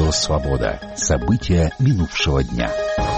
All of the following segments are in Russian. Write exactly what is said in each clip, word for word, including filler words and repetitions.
Радио «Свобода». События минувшего дня.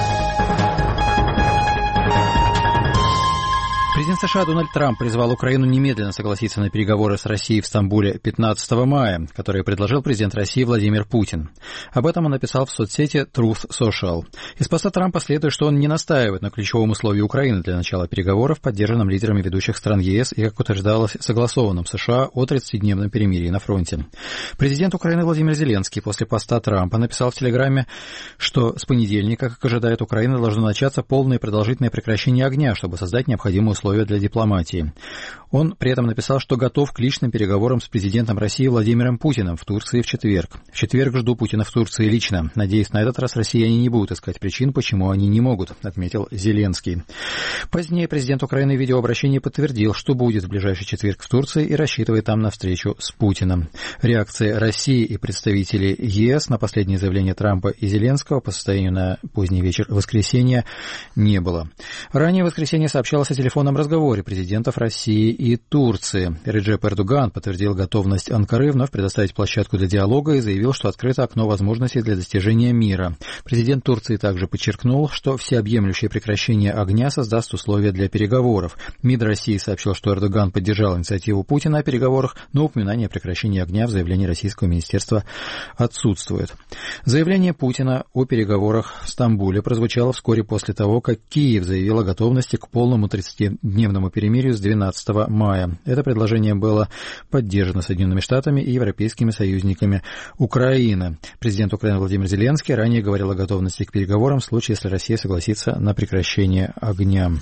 Президент США Дональд Трамп призвал Украину немедленно согласиться на переговоры с Россией в Стамбуле пятнадцатого мая, которые предложил президент России Владимир Путин. Об этом он написал в соцсети Truth Social. Из поста Трампа следует, что он не настаивает на ключевом условии Украины для начала переговоров, поддержанном лидерами ведущих стран ЕС и, как утверждалось, согласованном США о тридцатидневном перемирии на фронте. Президент Украины Владимир Зеленский после поста Трампа написал в Телеграме, что с понедельника, как ожидает Украина, должно начаться полное и продолжительное прекращение огня, чтобы создать необходимые условия для дипломатии. Он при этом написал, что готов к личным переговорам с президентом России Владимиром Путиным в Турции в четверг. В четверг жду Путина в Турции лично. Надеюсь, на этот раз россияне не будут искать причин, почему они не могут, отметил Зеленский. Позднее президент Украины в видеообращении подтвердил, что будет в ближайший четверг в Турции и рассчитывает там на встречу с Путиным. Реакции России и представителей ЕС на последнее заявление Трампа и Зеленского по состоянию на поздний вечер воскресенья не было. Ранее в воскресенье сообщалось о телефонном разговоре президентов России и Турции. Реджеп Эрдоган подтвердил готовность Анкары вновь предоставить площадку для диалога и заявил, что открыто окно возможностей для достижения мира. Президент Турции также подчеркнул, что всеобъемлющее прекращение огня создаст условия для переговоров. МИД России сообщил, что Эрдоган поддержал инициативу Путина о переговорах, но упоминание о прекращении огня в заявлении российского министерства отсутствует. Заявление Путина о переговорах в Стамбуле прозвучало вскоре после того, как Киев заявил о готовности к полному тридцатидневному перемирию с двенадцатого мая. Это предложение было поддержано Соединенными Штатами и европейскими союзниками Украины. Президент Украины Владимир Зеленский ранее говорил о готовности к переговорам в случае, если Россия согласится на прекращение огня.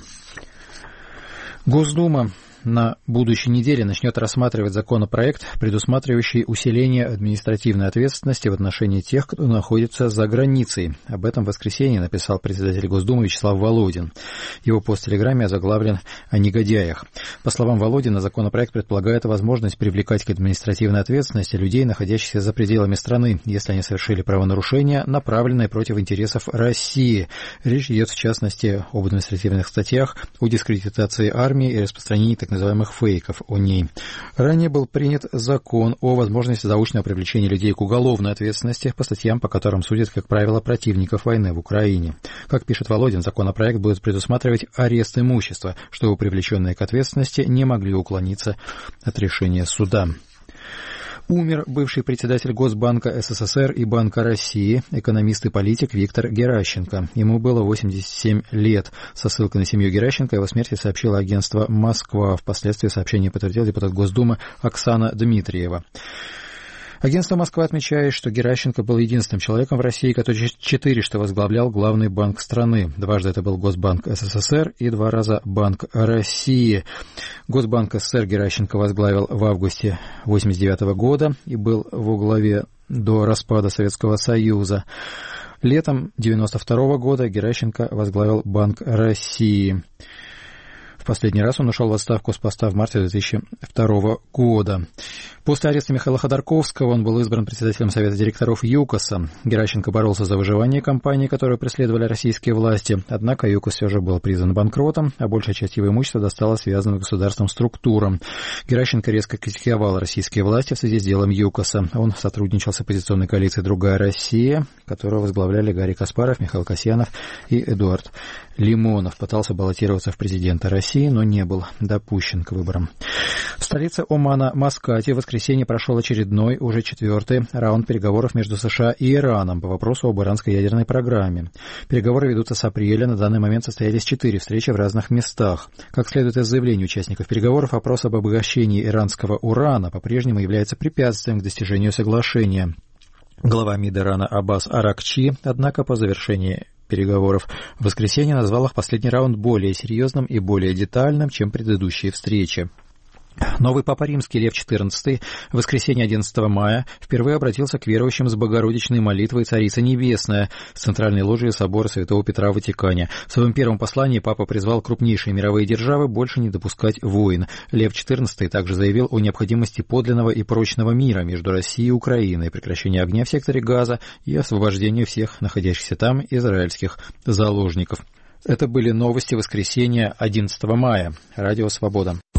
Госдума на будущей неделе начнет рассматривать законопроект, предусматривающий усиление административной ответственности в отношении тех, кто находится за границей. Об этом в воскресенье написал председатель Госдумы Вячеслав Володин. Его пост в Телеграме озаглавлен «О негодяях». По словам Володина, законопроект предполагает возможность привлекать к административной ответственности людей, находящихся за пределами страны, если они совершили правонарушения, направленные против интересов России. Речь идет, в частности, об административных статьях, о дискредитации армии и распространении так называемых фейков о ней. Ранее был принят закон о возможности заочного привлечения людей к уголовной ответственности по статьям, по которым судят, как правило, противников войны в Украине. Как пишет Володин, законопроект будет предусматривать арест имущества, чтобы привлеченные к ответственности не могли уклониться от решения суда. Умер бывший председатель Госбанка СССР и Банка России, экономист и политик Виктор Геращенко. Ему было восемьдесят семь лет. Со ссылкой на семью Геращенко его смерти сообщило агентство «Москва». Впоследствии сообщение подтвердил депутат Госдумы Оксана Дмитриева. Агентство «Москва» отмечает, что Геращенко был единственным человеком в России, который четырежды возглавлял главный банк страны. Дважды это был Госбанк СССР и два раза Банк России. Госбанк СССР Геращенко возглавил в августе восемьдесят девятого года и был во главе до распада Советского Союза. Летом девяносто второго года Геращенко возглавил Банк России. В последний раз он ушел в отставку с поста в марте две тысячи второго года. После ареста Михаила Ходорковского он был избран председателем Совета директоров ЮКОСа. Геращенко боролся за выживание компании, которую преследовали российские власти. Однако ЮКОС все же был признан банкротом, а большая часть его имущества досталась связанным с государством структурам. Геращенко резко критиковал российские власти в связи с делом ЮКОСа. Он сотрудничал с оппозиционной коалицией «Другая Россия», которую возглавляли Гарри Каспаров, Михаил Касьянов и Эдуард Лимонов. Пытался баллотироваться в президенты России, но не был допущен к выборам. В столице Омана, Маскате, в воскресенье прошел очередной, уже четвертый раунд переговоров между США и Ираном по вопросу об иранской ядерной программе. Переговоры ведутся с апреля. На данный момент состоялись четыре встречи в разных местах. Как следует из заявлений участников переговоров, вопрос об обогащении иранского урана по-прежнему является препятствием к достижению соглашения. Глава МИД Ирана Аббас Аракчи, однако, по завершении переговоров в воскресенье назвал их последний раунд более серьезным и более детальным, чем предыдущие встречи. Новый Папа Римский Лев четырнадцатый в воскресенье одиннадцатого мая впервые обратился к верующим с богородичной молитвой «Царица Небесная» с центральной ложи собора Святого Петра в Ватикане. В своем первом послании Папа призвал крупнейшие мировые державы больше не допускать войн. Лев четырнадцатый также заявил о необходимости подлинного и прочного мира между Россией и Украиной, прекращении огня в секторе Газа и освобождении всех находящихся там израильских заложников. Это были новости воскресенья одиннадцатого мая. Радио «Свобода».